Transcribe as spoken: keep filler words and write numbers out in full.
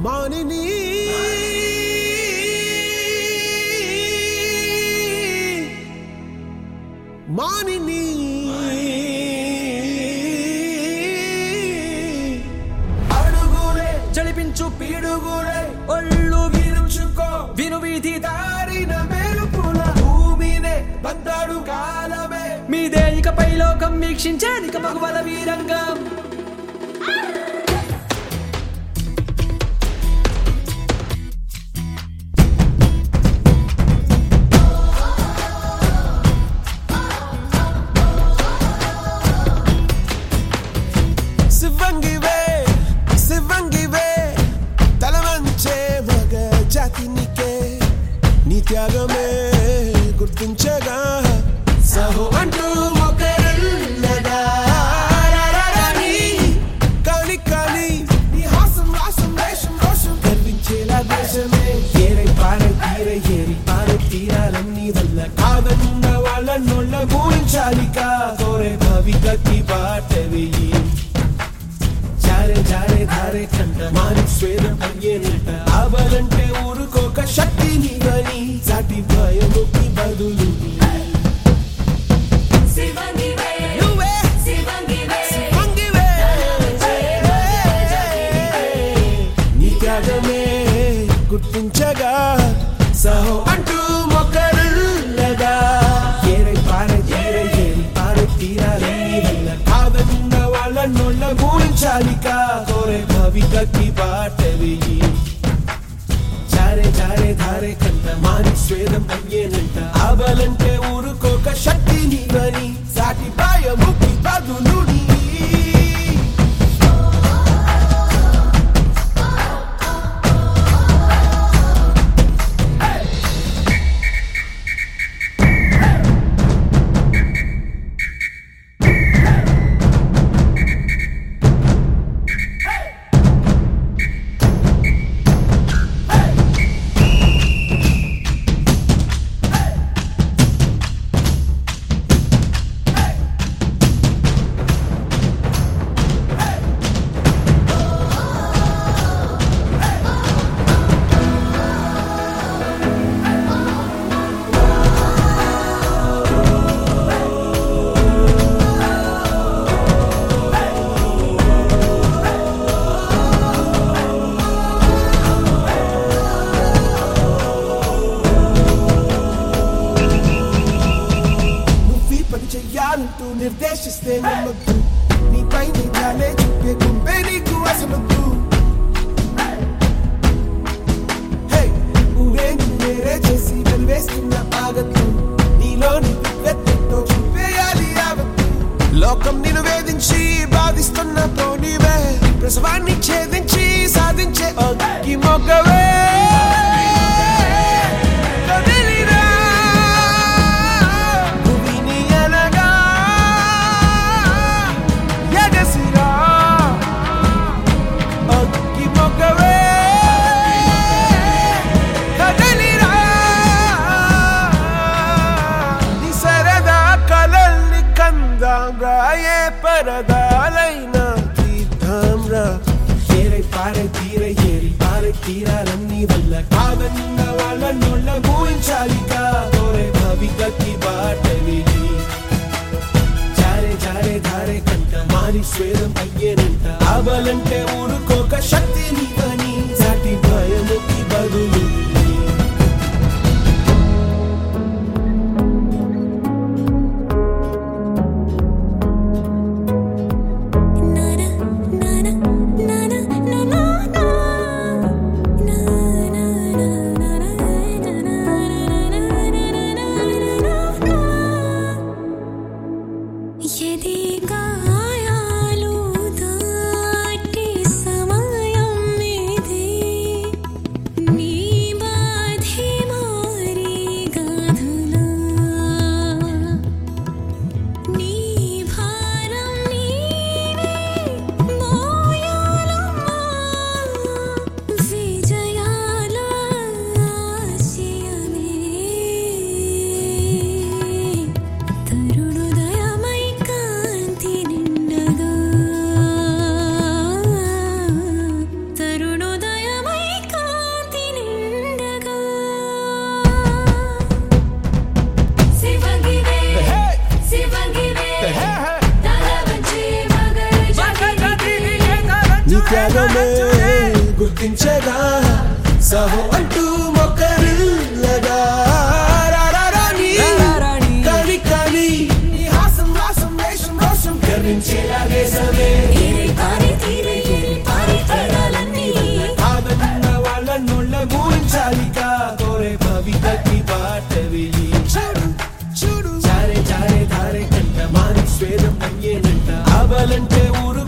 మానిని మానిని అడుగులే చలిపించు పీడుగులే ఒళ్ళు విరుచుకో విను వీధి దారిన మెరుపుల భూమినే బందాడు కాలమే మీదే ఇకపై లోకం వీక్షించేదిక మగవల వీరంగం శివంగివే శివంగివే తలవంచే మగ జాతినికే నీ త్యాగమే గుర్తించగా సహో అంటూ మొక్కరుల్లగా కాని కాని నీ హాసం రాసం వేషం రోషం గర్వించేలా దేశమే ఏరై పారై తీరై ఏరి పారై తీరాలన్నీ వల్ల కాదన్న వాళ్ళ నోళ్ళ ఊహించాలికా కోరే భవికకి బాట వెయ్యి జారే జారే ధారే కంట మాని స్వేదం అయ్యేనంట ఆవాలంటే ఊరుకోక శక్తి నీవని సాటి భయముకి బదులు నీ త్యాగమే గుర్తించగా సహో అంటూ మొక్కరుల్లగా ఏరై పారై తీరై ఏరి పారై తీరాలన్నీ వల్ల కాదన్న వాళ్ళ నోళ్ళ ఊహించాలికా కోరే భవికకి బాట వెయ్యి జారే జారే ధారే కంట మాని స్వేదం అయ్యేనంట ఆవాలంటే ఊరుకోక శక్తి నీవని సాటి భయముకి బదులు చెయ్యాలంటూ నిర్దేశిస్తే నమ్మద్దు నీపై నిజాలే చూపే గుంపే నీకు అసలొద్దు నువ్వేంటి వేరే చేసి వెలివేస్తున్న ఆగద్దు నీలోని వ్యక్తితో చూపేయాలి ఆవద్దు లోకం నిన్ను వేధించి బాధిస్తున్న పోనీవే ప్రసవాన్ని ఛేదించి సాధించే అగ్గి మొగ్గవే రాయే పరదాలైనా తీర్థంరా ఏరై పారై తీరై ఏరి పారై తీరాలన్నీ వల్ల కాదన్న వాళ్ళ నోళ్ళ ఊహించాలికా కోరే భవికకి బాట వెయ్యి జారే జారే ధారే కంట మాని స్వేదం అయ్యేనంట ఆవాలంటే ఊరుకోక శక్తి నీవని సాటి భయముకి బదులు यदि गायालु दाटी समयं मेधे नी बाधे मारी गाधुला नी भारं नीवे मोयालम्मा विजयाल आशयमे तरुणोदयमय कांति త్యాగమే గుర్తించగా సహో అంటూ మొక్కరిల్లగా కని కని నీ హాసం రాసం వేషం రోషం గర్వించేలా దేశమే కాదన్న వాళ్ళ నోళ్ళ మూయించాలిగా కోరే భవితకి బాట వెళ్ళి చూడు చూడు చారే చారే ధారే కంట మారి స్వేదం అయ్యేనంట అబలంటే ఊరు